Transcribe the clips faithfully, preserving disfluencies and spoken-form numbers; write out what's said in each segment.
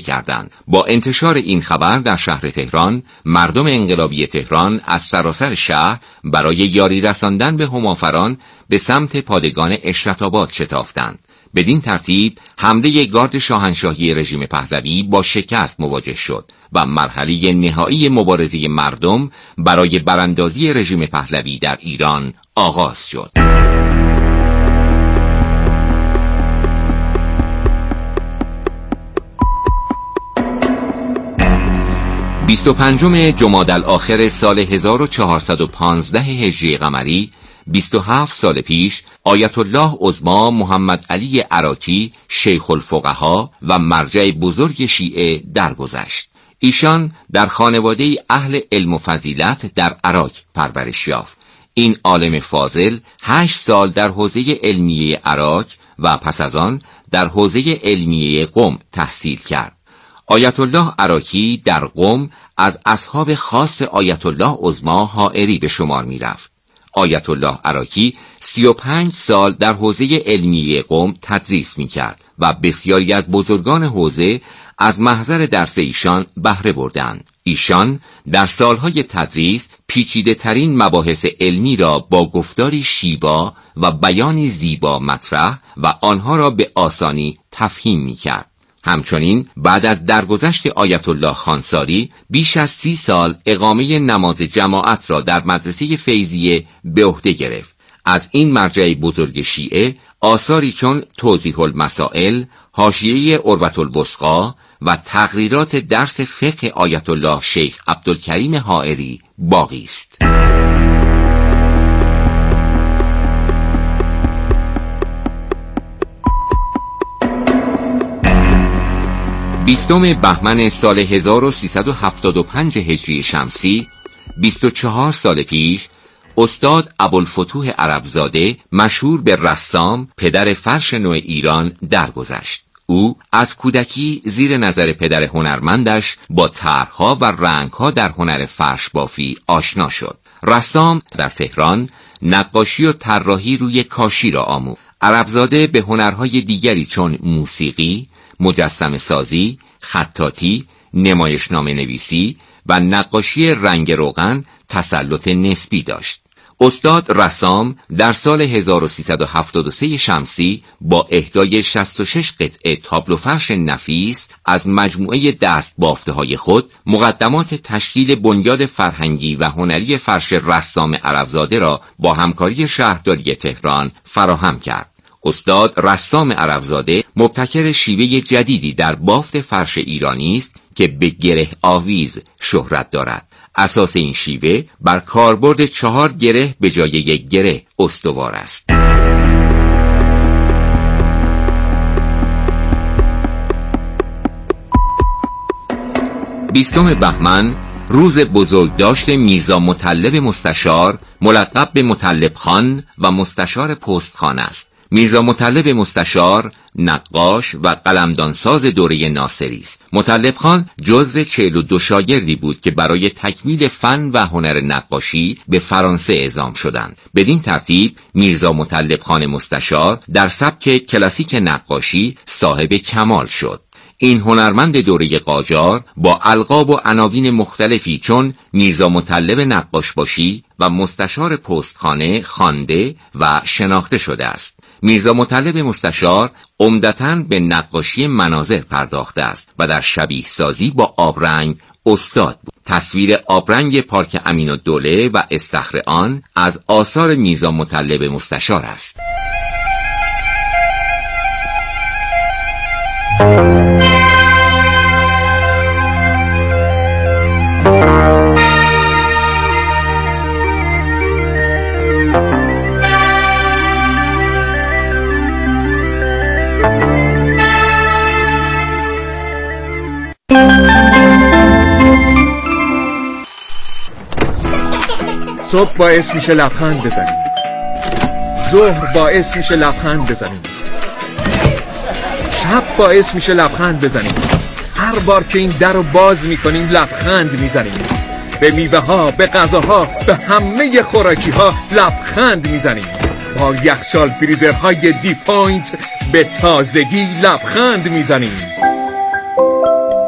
کردند. با انتشار این خبر در شهر تهران، مردم انقلابی تهران از سراسر شهر برای یاری رساندن به همافران به سمت پادگان اشرت‌آباد شتافتند. بدین ترتیب حمله گارد شاهنشاهی رژیم پهلوی با شکست مواجه شد و مرحله نهایی مبارزه مردم برای براندازی رژیم پهلوی در ایران آغاز شد. بیست و پنجم جمادی الاخر سال هزار و چهارصد و پانزده هجری قمری، بیست و هفت سال پیش، آیت الله عظما محمد علی عراقی شیخ الفقها و مرجع بزرگ شیعه درگذشت. ایشان در خانواده اهل علم و فضیلت در عراق پرورش یافت. این عالم فاضل هشت سال در حوزه علمیه عراق و پس از آن در حوزه علمیه قم تحصیل کرد. آیت الله عراقی در قم از اصحاب خاص آیت الله عظما حائری به شمار می رفت. آیت الله عراقی سی و پنج سال در حوزه علمیه قم تدریس می کرد و بسیاری از بزرگان حوزه از محضر درس ایشان بهره بردند. ایشان در سالهای تدریس پیچیده ترین مباحث علمی را با گفتاری شیوا و بیانی زیبا مطرح و آنها را به آسانی تفهیم می کرد. همچنین بعد از درگذشت آیت الله خانساری بیش از سی سال اقامه نماز جماعت را در مدرسه فیضیه به عهده گرفت. از این مرجع بزرگ شیعه آثاری چون توضیح المسائل، حاشیه عروة الوثقی و تقریرات درس فقه آیت الله شیخ عبدالکریم حائری باقی است. بیستم بهمن سال هزار و سیصد و هفتاد و پنج هجری شمسی، بیست و چهار سال پیش، استاد ابوالفتوح عربزاده مشهور به رسام پدر فرش نو ایران درگذشت. او از کودکی زیر نظر پدر هنرمندش با طرح‌ها و رنگ‌ها در هنر فرش بافی آشنا شد. رسام در تهران نقاشی و طراحی روی کاشی را آموخت. عربزاده به هنرهای دیگری چون موسیقی، مجسمه سازی، خطاطی، نمایشنامه نویسی و نقاشی رنگ روغن تسلط نسبی داشت. استاد رسام در سال هزار و سیصد و هفتاد و سه شمسی با اهدای شصت و شش قطعه تابلو فرش نفیس از مجموعه دست بافته های خود مقدمات تشکیل بنیاد فرهنگی و هنری فرش رسام عربزاده را با همکاری شهرداری تهران فراهم کرد. استاد رسام عربزاده مبتکر شیوه جدیدی در بافت فرش ایرانی است که به گره آویز شهرت دارد. اساس این شیوه بر کاربرد چهار گره به جای یک گره استوار است. بیستم بهمن روز بزرگداشت میرزا مطلب مستشار ملقب به مطلب خان و مستشار پستخانه است. میرزا مطلب مستشار نقاش و قلمدانساز دوره ناصری است. مطلب خان جزو چهل و دو شاگردی بود که برای تکمیل فن و هنر نقاشی به فرانسه اعزام شدند. بدین ترتیب میرزا مطلب خان مستشار در سبک کلاسیک نقاشی صاحب کمال شد. این هنرمند دوره قاجار با القاب و عناوین مختلفی چون میرزا مطلب نقاش باشی و مستشار پستخانه خوانده و شناخته شده است. میرزا مطلب مستشار عمدتاً به نقاشی مناظر پرداخته است و در شبیه سازی با آبرنگ استاد بود. تصویر آبرنگ پارک امین‌الدوله و استخر آن از آثار میرزا مطلب مستشار است. صبح باعث میشه لبخند بزنیم، ظهر باعث میشه لبخند بزنیم، شب باعث میشه لبخند بزنیم. هر بار که این در رو باز میکنیم لبخند میزنیم. به میوه ها، به غذاها، به همه خوراکی ها لبخند میزنیم. با یخچال فریزرهای دی پوینت به تازگی لبخند میزنیم.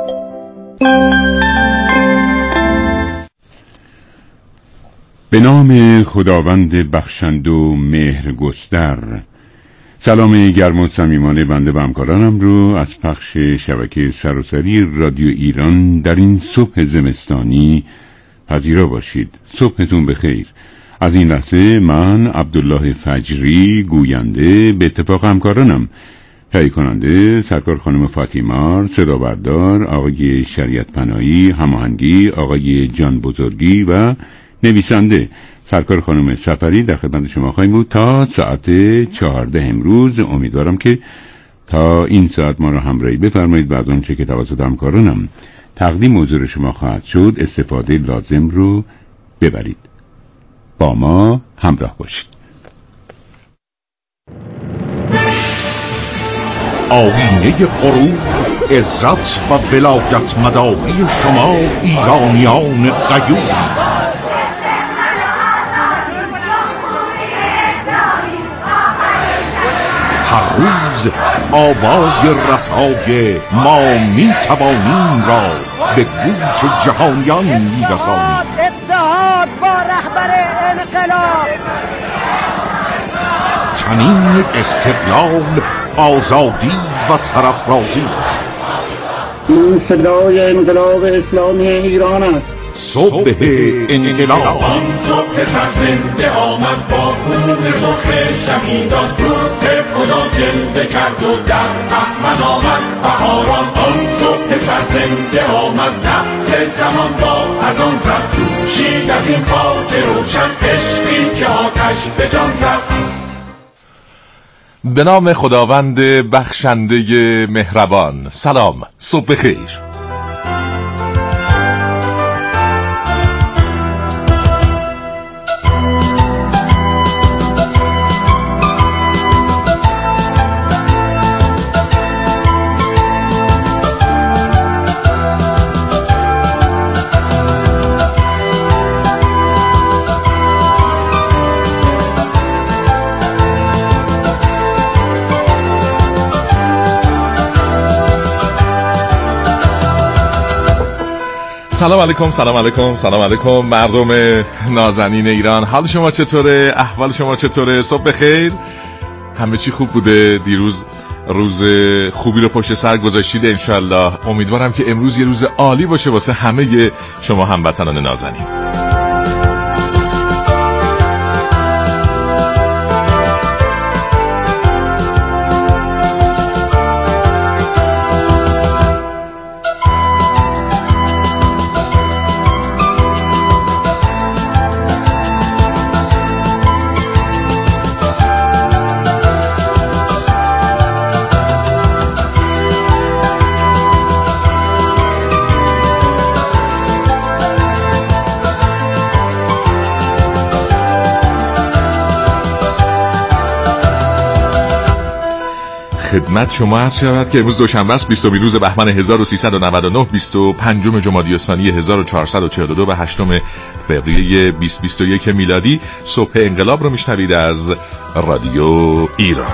به نام خداوند بخشند و مهرگستر. سلام گرم و صمیمانه بنده و همکارانم رو از پخش شبکه سراسری رادیو ایران در این صبح زمستانی پذیرا باشید. صبحتون بخیر. از این لحظه من عبدالله فجری گوینده به اتفاق همکارانم، تهیه کننده سرکار خانم فاطیمار، صدا بردار آقای شریعت پناهی، هماهنگی آقای جان بزرگی و نویسنده سرکار خانم سفری در خدمت شما خواهیم بود تا ساعت چهارده امروز. امیدوارم که تا این ساعت ما را همراهی بفرمایید و از آنچه که توسط همکارانم تقدیم حضور شما خواهد شد استفاده لازم رو ببرید. با ما همراه باشید. آیینه غرور، عزت و ولایت مداری شما ایرانیان قیوم. هر روز آوای رسای ما می توانیم را به گوش جهانیان می رسانیم. اتحاد با رهبر انقلاب، تنین استقلال، آزادی و سرافرازی. من صدای انقلاب اسلامی ایران است. صبح انقلاب. آن صبح سرزنده آمد با خون سرخ شهیدان، روح خدا جلوه کرد و در بهمن آمد بهاران. آن صبح سرزنده آمد، نفس زمان با از آن زد، جوشید از این خاک روشن عشقی که آتش به جان زد. به نام خداوند بخشنده مهربان. سلام، صبح خیر. سلام علیکم، سلام علیکم، سلام علیکم مردم نازنین ایران. حال شما چطوره؟ احوال شما چطوره؟ صبح خیر. همه چی خوب بوده؟ دیروز روز خوبی رو پشت سر گذاشتید انشالله. امیدوارم که امروز یه روز عالی باشه واسه همه شما هموطنان نازنین. خدمت شما عرض شود که امروز دوشنبه است، بیستمین روز بهمن هزار و سیصد و نود و نه، بیست و پنجم جمادی الثانی هزار و چهارصد و چهل و دو و هشتم فوریه بیست بیست و یک میلادی. صبح انقلاب رو میشنوید از رادیو ایران.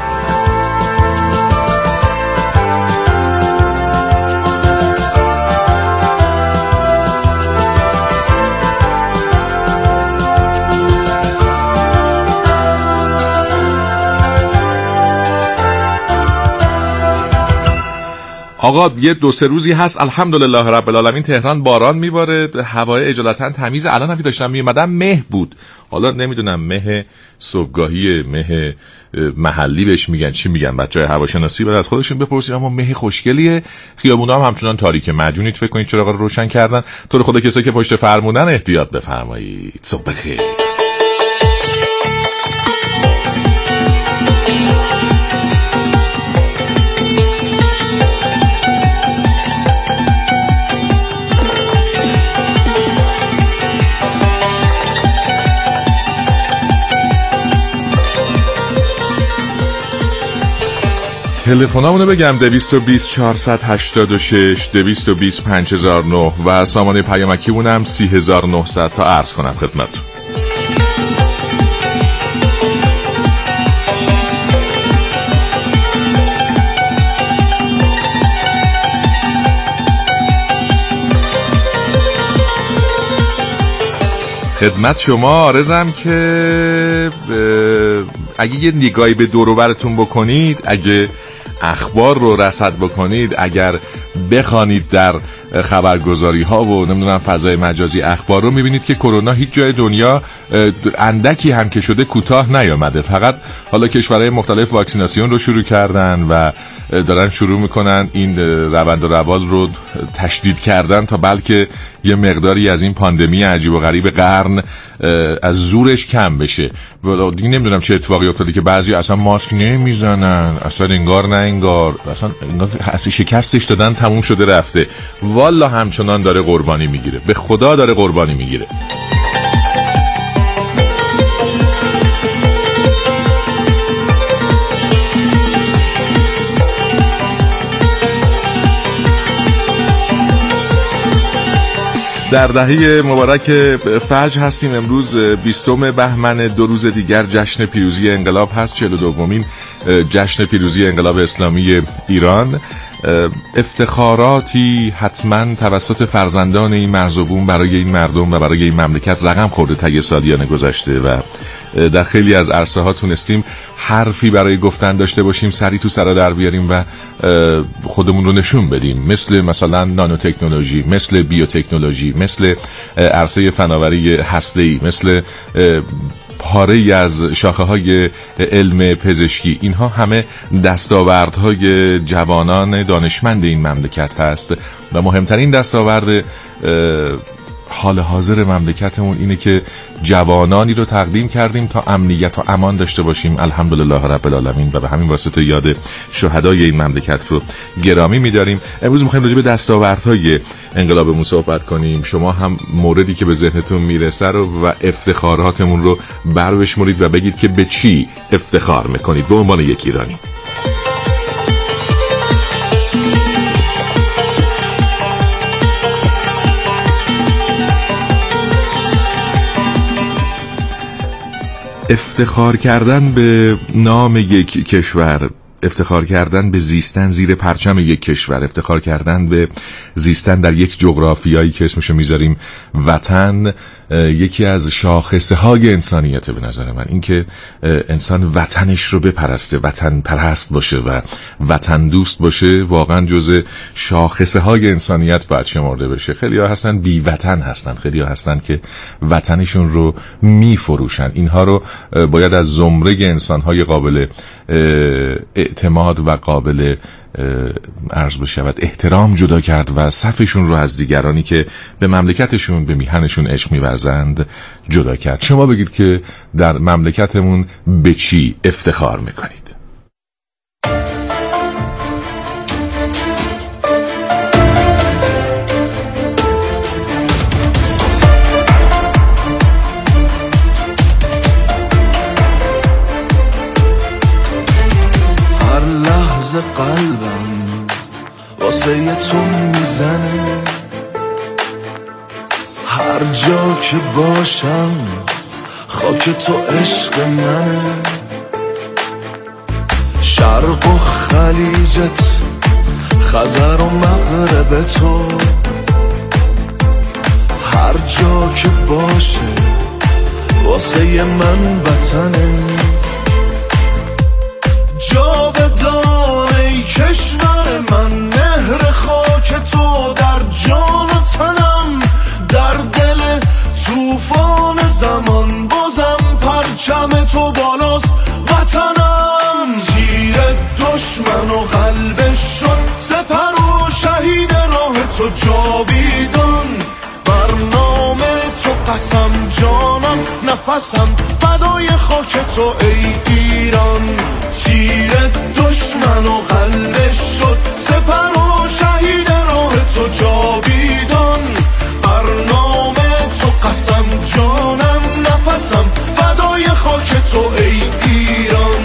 آقا یه دو سه روزی هست الحمدلله رب العالمین تهران باران میباره، هوای اجالتا تمیز. الان هم که داشتم میومدم مه بود. حالا نمیدونم مه صبحگاهی، مه محلی بهش میگن، چی میگن بچهای هواشناسی، بعد از خودشون بپرسید. اما مه خوشگلیه. خیابونا هم همچنان تاریکه، مجونید فکر کنید چراغا رو روشن کردن. تو رو خدا کسایی که پشت فرمونن احتیاط بفرمایید. صبح خیر. تلفنامونو بگم: دویست و بیست چهارصد و هشتاد و شش، دویست و بیست پنج هزار و نه و سامانه پیامکیمونم سی هزار و نهصد تا عرض کنم خدمتتون. خدمت شما عرضم که اگه یه نگاهی به دور و برتون بکنید، اگه اخبار رو رصد بکنید، اگر بخوانید در خبرگزاری ها و نمیدونم فضای مجازی اخبار رو، میبینید که کرونا هیچ جای دنیا اندکی هم که شده کوتاه نیامده. فقط حالا کشورهای مختلف واکسیناسیون رو شروع کردن و دارن شروع میکنن این روند و روال رو تشدید کردن تا بلکه یه مقداری از این پاندمی عجیب و غریب قرن از زورش کم بشه. دیگه نمیدونم چه اتفاقی افتاده که بعضی اصلا ماسک نمیزنن، اصلا انگار نه انگار، اصلا انگار شکستش دادن تموم شده رفته. والا همچنان داره قربانی میگیره، به خدا داره قربانی میگیره. در دهه مبارک فجر هستیم. امروز بیستم بهمن، دو روز دیگر جشن پیروزی انقلاب هست، چهل و دومین جشن پیروزی انقلاب اسلامی ایران. افتخاراتی حتما توسط فرزندان این مرز و بوم برای این مردم و برای این مملکت رقم خورده طی سالیان گذشته و در خیلی از عرصه ها تونستیم حرفی برای گفتن داشته باشیم، سری تو سرا در بیاریم و خودمون رو نشون بدیم، مثل مثلا نانو تکنولوژی، مثل بیوتکنولوژی، مثل عرصه فناوری هسته‌ای، مثل پاره از شاخه های علم پزشکی. اینها همه دستاوردهای جوانان دانشمند این مملکت هست و مهمترین دستاورد حال حاضر مملکتمون اینه که جوانانی رو تقدیم کردیم تا امنیت و امان داشته باشیم، الحمدلله رب العالمین، و به همین واسطه یاد شهدای این مملکت رو گرامی می‌داریم. امروز می‌خوایم راجع به دستاوردهای انقلابمون صحبت کنیم. شما هم موردی که به ذهنتون میرسه رو و افتخاراتمون رو بربشمرید و بگید که به چی افتخار می‌کنید به عنوان یک ایرانی. افتخار کردن به نام یک کشور، افتخار کردن به زیستن زیر پرچم یک کشور، افتخار کردن به زیستن در یک جغرافیایی که اسمشو میذاریم وطن، یکی از شاخصه های انسانیته به نظر من. اینکه انسان وطنش رو بپرسته، وطن پرست باشه و وطن دوست باشه، واقعا جزء شاخصه های انسانیت باید شمرده بشه. خیلی ها هستن بی وطن هستن، خیلی ها هستن که وطنشون رو میفروشن. اینها رو باید از زمره انسان های قابل اعتماد و قابل عرض بشود احترام جدا کرد و صفشون رو از دیگرانی که به مملکتشون، به میهنشون عشق می‌ورزند جدا کرد. شما بگید که در مملکتمون به چی افتخار میکنید؟ قلبم واسه تو میزنه، هر جا که باشم خاک تو عشق منه، شرق و خلیجت، خزر و مغرب تو، هر جا که باشه واسه من وطنه. جاودان ای کشور من، مهر خاک تو در جان و تنم، در دل طوفان زمان بازم پرچم تو بالاست وطنم. تیر دشمن و قلبش شد سپر و شهید راه تو جاویدان، بر نام تو قسم جانم نفسم فدای خاک تو ای ایران. تیر دشمن و قلبش شد سپر و شهید راه تو جاویدان، بر نام تو قسم جانم نفسم فدای خاک تو ای ایران.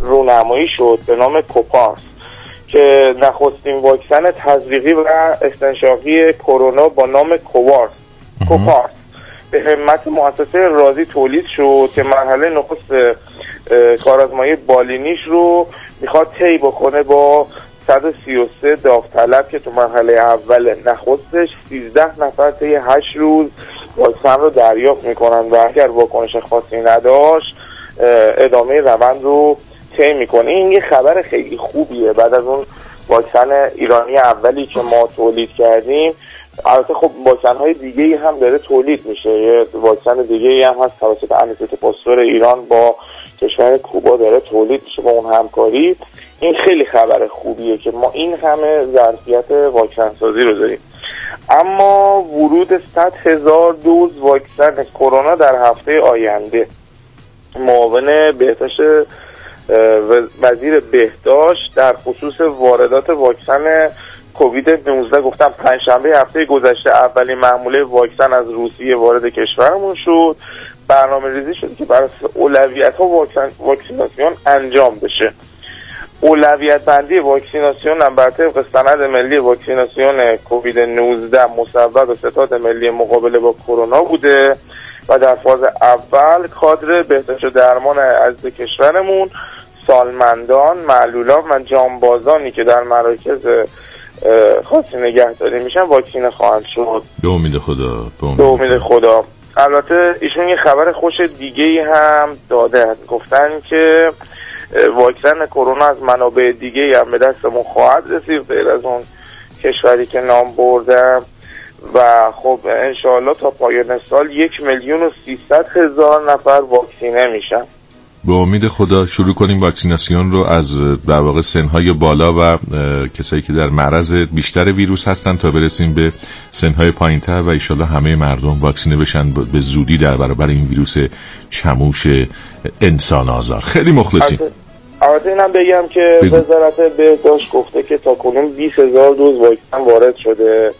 رونمایی شد به نام کوپارس که نخستین واکسن تزریقی و استنشاقی کرونا با نام کووارس کوپارس به همت مؤسسه رازی تولید شد که مرحله نخست کارآزمایی بالینیش رو میخواد طی بکنه با صد و سی و سه داوطلب که تو مرحله اول نخستش سیزده نفر طی هشت روز واکسن رو دریافت میکنن و اگر واکنش خاصی نداشت ادامه روند رو طی میکنه. این یه خبر خیلی خوبیه بعد از اون واکسن ایرانی اولی که ما تولید کردیم. البته خب واکسن های دیگه هم داره تولید میشه، یه واکسن دیگه هم هست توسط انیسیت پاستور ایران با کشور کوبا داره تولید میشه با اون همکاری. این خیلی خبر خوبیه که ما این همه ظرفیت واکسن سازی رو داریم. اما ورود صد هزار دوز واکسن کرونا در هفته آینده، معاون بهداشت وزیر بهداشت در خصوص واردات واکسن کووید نوزده گفتم پنجشنبه هفته گذشته اولین محموله واکسن از روسیه وارد کشورمون شد. برنامه ریزی شد که بر اساس اولویت ها واکسن واکسیناسیون انجام بشه. اولویت بندی واکسیناسیون هم بر طبق سند ملی واکسیناسیون کووید نوزده مصوب به ستاد ملی مقابله با کرونا بوده و در فاز اول کادر بهداشت و درمان از کشورمون سالمندان، معلولان و جانبازانی که در مراکز خاصی نگهداری میشن واکسینه خواهند شد. به امید خدا. به امید خدا. البته ایشون یه خبر خوش دیگه هم داده، گفتن که واکسن کرونا از منابع دیگه هم به دستمون خواهد رسید غیر از اون کشوری که نام بردم و خب انشاءالله تا پایان سال یک میلیون و سیصد هزار نفر واکسینه میشن. به امید خدا شروع کنیم واکسیناسیون رو از در واقع سنهای بالا و کسایی که در معرض بیشتر ویروس هستن تا برسیم به سنهای پایین‌تر و انشالله همه مردم واکسینه بشن به زودی در برابر این ویروس چموش انسان آزار. خیلی مخلصیم. البته اینم بگم که وزارت بهداشت گفته که تا کنون بیست هزار دوز واکسن وارد شده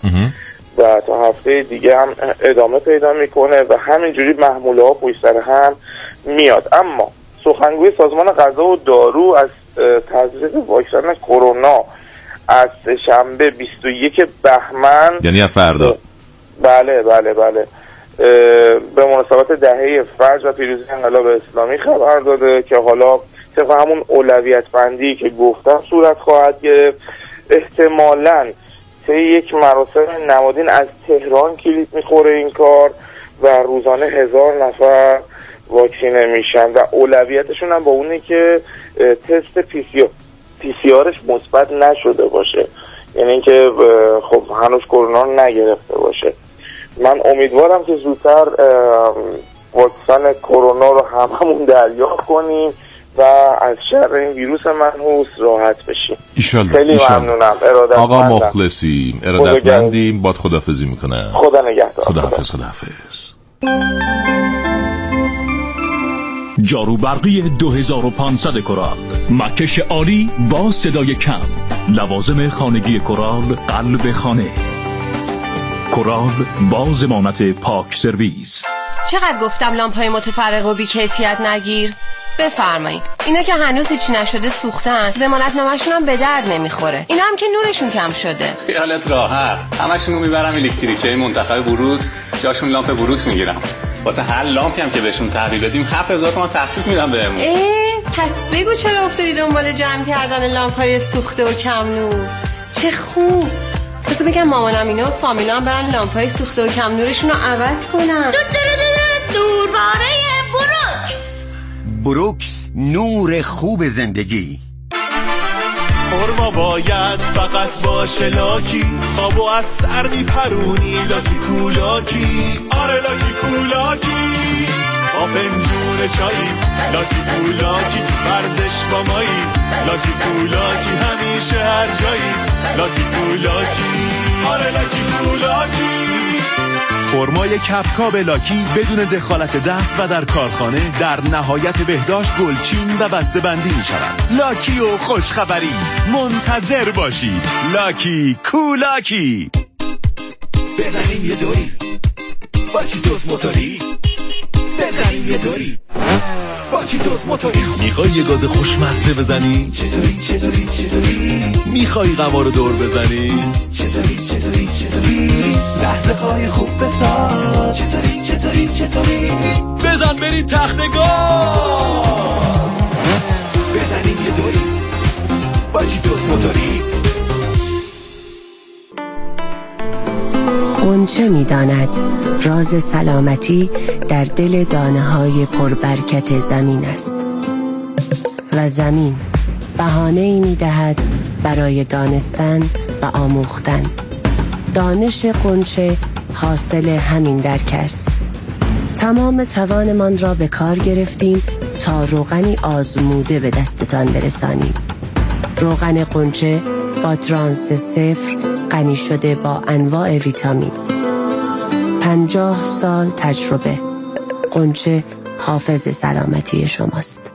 و تا هفته دیگه هم ادامه پیدا میکنه و همینجوری محموله ها پشت سر هم میاد. اما سخنگوی سازمان غذا و دارو از تزریق واکسن کرونا از شنبه بیست و یک بهمن یعنی فردا بله بله بله به مناسبت دهه فجر و پیروزی انقلاب اسلامی خبر داده که حالا طبق همون اولویت بندی که گفتم صورت خواهد گرفت. احتمالاً طی یک مراسم نمادین از تهران کلید میخوره این کار و روزانه هزار نفر واکسینه میشن و اولویتشون هم با اونه که تست پی سی آرش مثبت نشده باشه، یعنی اینکه خب هنوز کرونا نگرفته باشه. من امیدوارم که زودتر واکسن کرونا رو هممون دریافت کنیم و از شر این ویروس منحوس راحت بشیم. ایشالله. خیلی ایشالله. ممنونم. ارادت آقا مخلصیم. ارادتمندیم. باد خداحافظی میکنم. خدا نگهدار. خداحافظ. خداحافظ. جارو برقی دو هزار و پانصد کورال، مکش عالی با صدای کم، لوازم خانگی کورال قلب خانه. کورال با ضمانت پاک سرویس. چقدر گفتم لامپ‌های متفرق و بی کیفیت نگیر؟ بفرمایید. اینا که هنوز هیچ نشده سوختن، ضمانت نامه‌شون هم به درد نمیخوره. اینا هم که نورشون کم شده. خیالت راحت. همشون رو میبرم الکتریکی منتخب بروکس، جاشون لامپ بروکس میگیرم. واسه هر لامپی هم که بهشون تحویل بدیم هفت هزار تومان تخفیف میدم بهمون. اه پس بگو چرا افتادی دنبال جمع کردن لامپ‌های سوخته و کم نور؟ چه خوب. بس بگم مامانم اینا و فامیلا هم برن لامپ‌های سوخته و کم نورشون رو عوض کنن. دورواره بروکس. بروکس، نور خوب زندگی. خورما باید فقط باشه لاکی، خوابو از سر میپرونی لاکی کولاکی. آره لاکی کولاکی با پنجون چایی، لاکی کولاکی تو ورزش با مایی، لاکی کولاکی همیشه هر جایی، لاکی کولاکی. آره لاکی کولاکی. خرمای کپکاب لاکی بدون دخالت دست و در کارخانه در نهایت بهداشت گلچین و بسته بندی می شود. لاکی و خوشخبری منتظر باشید. لاکی کولاکی. بزنیم یه دوری فاچیتوس موتوری، بزنیم یه دوری با با چیتوس موتوری. میخوای یه گاز خوشمزه بزنی؟ چطوری چطوری چطوری؟ میخوای قوارو دور بزنی؟ چطوری چطوری چطوری؟ لحظه های خوب بساز. چطوری چطوری چطوری؟ بزن بریم تخت گاز، بزنیم یه دوری با چیتوس موتوری. غنچه می داند راز سلامتی در دل دانه های پربرکت زمین است و زمین بهانه‌ای می دهد برای دانستن و آموختن. دانش غنچه حاصل همین درک است. تمام توانمان را به کار گرفتیم تا روغنی آزموده به دستتان برسانیم. روغن غنچه با ترانس صفر غنی شده با انواع ویتامین. پنجاه سال تجربه. غنچه حافظ سلامتی شماست.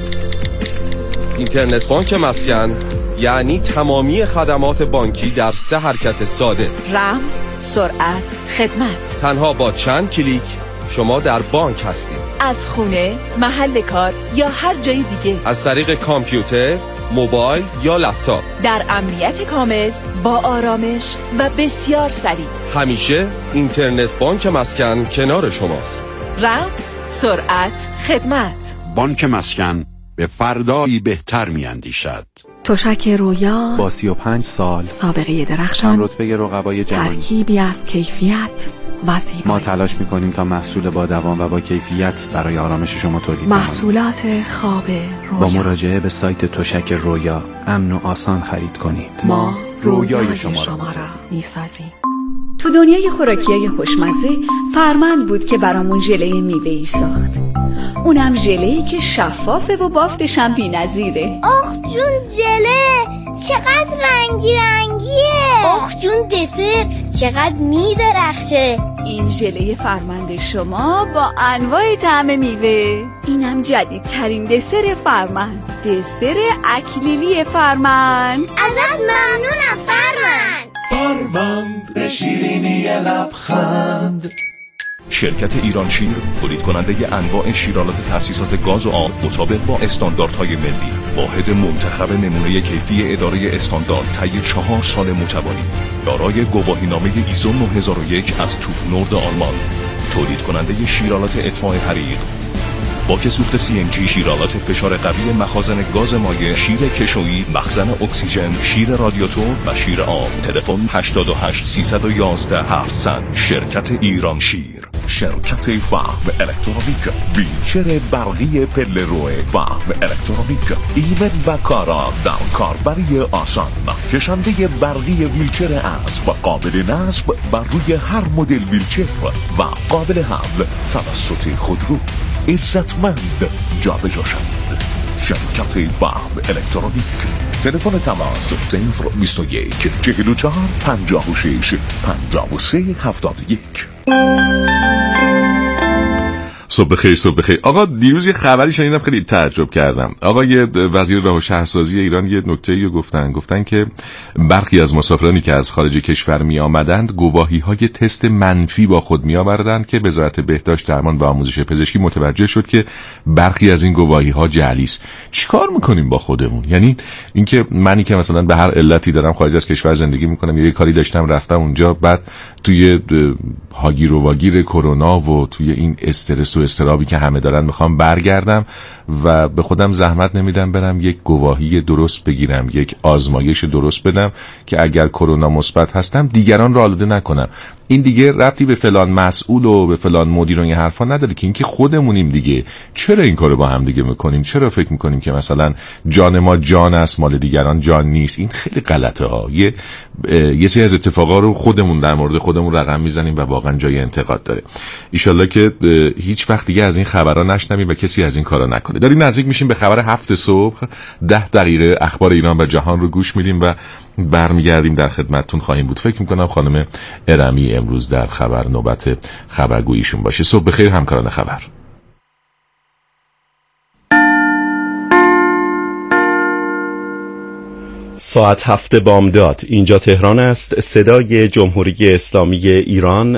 اینترنت بانک مسکن یعنی تمامی خدمات بانکی در سه حرکت ساده: رمز، سرعت، خدمت. تنها با چند کلیک شما در بانک هستید. از خونه، محل کار یا هر جای دیگه. از طریق کامپیوتر، موبایل یا لپتاپ. در امنیت کامل، با آرامش و بسیار سریع. همیشه اینترنت بانک مسکن کنار شماست. رمز، سرعت، خدمت. بانک مسکن به فردایی بهتر میاندیشد. تشک رویا با سی و پنج سال سابقه درخشان، چند رتبه رقبای جهانی، ترکیبی از کیفیت و زیبایی. ما تلاش می‌کنیم تا محصول با دوام و با کیفیت برای آرامش شما تولید کنیم. محصولات خواب رویا. با مراجعه به سایت تشک رویا امن و آسان خرید کنید. ما رویای, رویای شما, شما را می‌سازیم. تو دنیای خوراکیای خوشمزه فرمند بود که برامون ژله میوه‌ای ساخت. اونم ژله‌ای که شفافه و بافتش هم بی‌نظیره. آخ جون ژله چقدر رنگی رنگیه. آخ جون دسر چقدر میدرخشه. این ژله فرمند شما با انواع طعم میوه. اینم جدیدترین دسر فرمند، دسر اکلیلی فرمند. ازت ممنونم فرمند. فرمند به شیرینی لبخند. شرکت ایران شیر تولید کننده انواع شیرالات تأسیسات گاز و آب مطابق با استانداردهای ملی، واحد منتخب نمونه کیفی اداره استاندارد طی چهار سال متوالی، دارای گواهینامه ایزو نه هزار و یک از توف نورد آلمان، تولید کننده شیرالات اطفاء حریق، باک سوخت سی ان جی، شیرالات فشار قوی مخازن گاز مایع، شیر کشویی، مخزن اکسیژن، شیر رادیاتور و شیر آب. تلفن هشت هشت سیصد و یازده هفتصد. شرکت ایران شیر. شرکت فهم الکترونیک، ویلچر برقی پله روی فهم الکترونیک، ایمن و کارا در کاربری آسان، کشنده برقی ویلچر اسب و قابل نصب بر روی هر مدل ویلچر و قابل حمل توسط خودرو، عزتمند جابجا شد. شرکت فهم الکترونیک. تلفن تماس صفر بیست و یک چهل و چهار پنجاه و شش پنجاه و سه هفتاد و یک. صبح بخیر صبح بخیر. آقا دیروز یه خبری شنیدم خیلی تعجب کردم. آقا یه وزیر راه و شهرسازی ایران یه نکته‌ای رو گفتن گفتن که برخی از مسافرانی که از خارج کشور می آمدند گواهی‌های تست منفی با خود می آوردند که وزارت بهداشت درمان و آموزش پزشکی متوجه شد که برخی از این گواهی‌ها جعلی است. چیکار می‌کنیم با خودمون؟ یعنی اینکه منی که مثلا به هر علتی دارم خارج از کشور زندگی می‌کنم یا یه کاری داشتم رفتم اونجا، بعد توی هاگیر و واگیر کرونا و توی این استرس و استرابی که همه دارن میخوام برگردم و به خودم زحمت نمیدم برم یک گواهی درست بگیرم، یک آزمایش درست بدم که اگر کرونا مثبت هستم دیگران را آلوده نکنم. این دیگه ربطی به فلان مسئول و به فلان مدیر و این حرفا نداره که اینکه خودمونیم دیگه. چرا این کارو با هم دیگه میکنیم؟ چرا فکر میکنیم که مثلا جان ما جان است مال دیگران جان نیست؟ این خیلی غلطه ها. یه یه سری از اتفاقا رو خودمون در مورد خودمون رقم میزنیم و واقعا جای انتقاد داره. ان که هیچ وقت دیگه از این خبرا نشنویم و کسی از این کارا نکنه. داریم نزدیک میشیم به خبر هفت صبح. ده دقیقه اخبار ایران و جهان رو گوش میدیم و برمیگردیم در خدمتتون خواهیم بود. فکر میکنم خانم ارمی امروز در خبر نوبت خبرگوییشون باشه. صبح بخیر همکاران خبر. ساعت هفت بامداد اینجا تهران است. صدای جمهوری اسلامی ایران